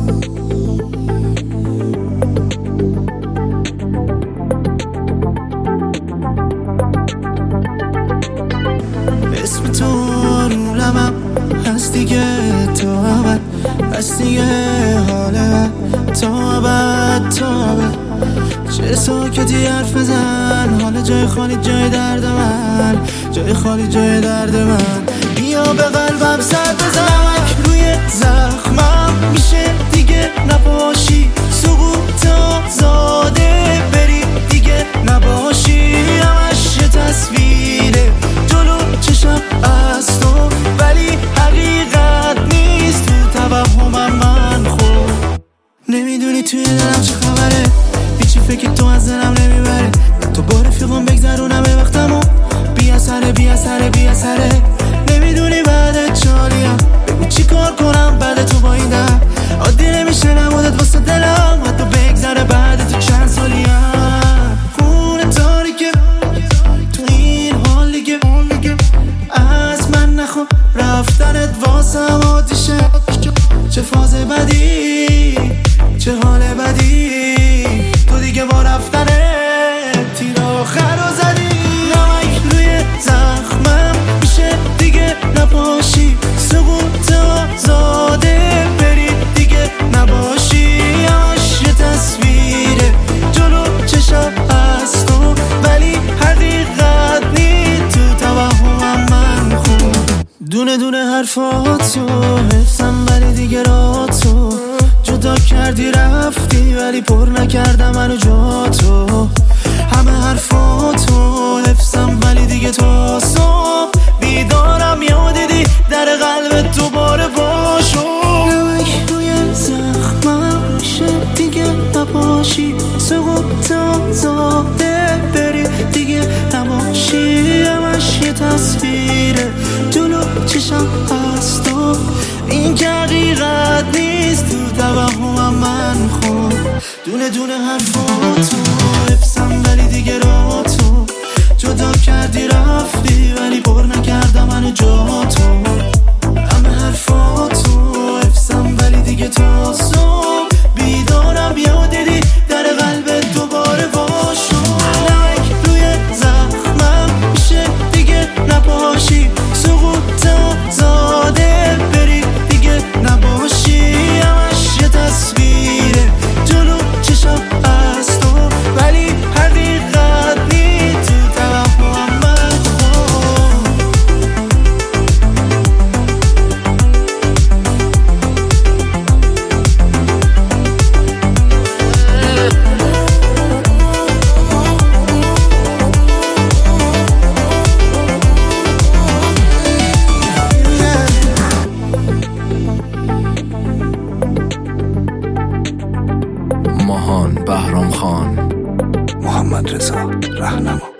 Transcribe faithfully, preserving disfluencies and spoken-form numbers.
اسم تو رو لبم هست دیگه تا ابد، هست دیگه حال من تا ابد تا ابد. چه ساکتی حرف بزن، حال جای خالی جای درد من، جای خالی جای درد من. بیا به قلبم سر بزن، روی زخمم میشه دیگه نباشی، سقوط آزاده بری دیگه نباشی. همش یه تصویره جلو چشم از تو، ولی حقیقت نیست تو توهمم من. خوب نمیدونی توی دلم چه خبره، هیچی فکر تو از دلم نمیبره. تو با رفیقم بگذرونم وقتمو، بی اثره بی اثره بی اثره. نمیدونی بعد چالیم، بگو چی کار کنم بعد تو با این دم. عادی نمیشه نمودت واسه دلم، حتی بگذره بعد تو چند سالیم. خونه تاریکه تو این حال دیگه، از من نخوا رفتنت واسم آتیشه. چه فاز بدی، چه حال بدی، تو دیگه با رفتنت تیر آخر رو زدی. نمک روی زخمم میشه دیگه نباشی، سقوط آزاده بری دیگه نباشی. همش یه تصویره جلو چشم از تو، ولی حقیقت نیست تو توهمم من. خوب دونه دونه حرفاتو حفظم، ولی دیگه راتو جدا کردی رفتی، ولی پر نکردم منو جا تو. همه حرفاتو حفظم، ولی دیگه تو صبح بیدارم یادیدی در قلبت دوباره باشو. نمک روی زخمم میشه دیگه نباشی، سقوط آزاده بری دیگه نباشی. همش یه تصویره جلو چشم از تو، این که حقیقت نیست تو توهمم من. خوب دونه دونه حرفاتو حفظم، ولی دیگه را تو جدا کردی رفتی، ولی پر نکردم منو جا تو. همه حرفاتو حفظم، ولی دیگه تا صبح بیدارم یادیدی در قلبت دوباره باشو. نمک روی زخمم میشه دیگه نباشی، سقوط آزاده بری دیگه نباشی. همش یه تصویره جلو چشم از تو، ولی حقیقت نیست تو توهمم من. ماهان بهرام خان، محمد رضا رهنما.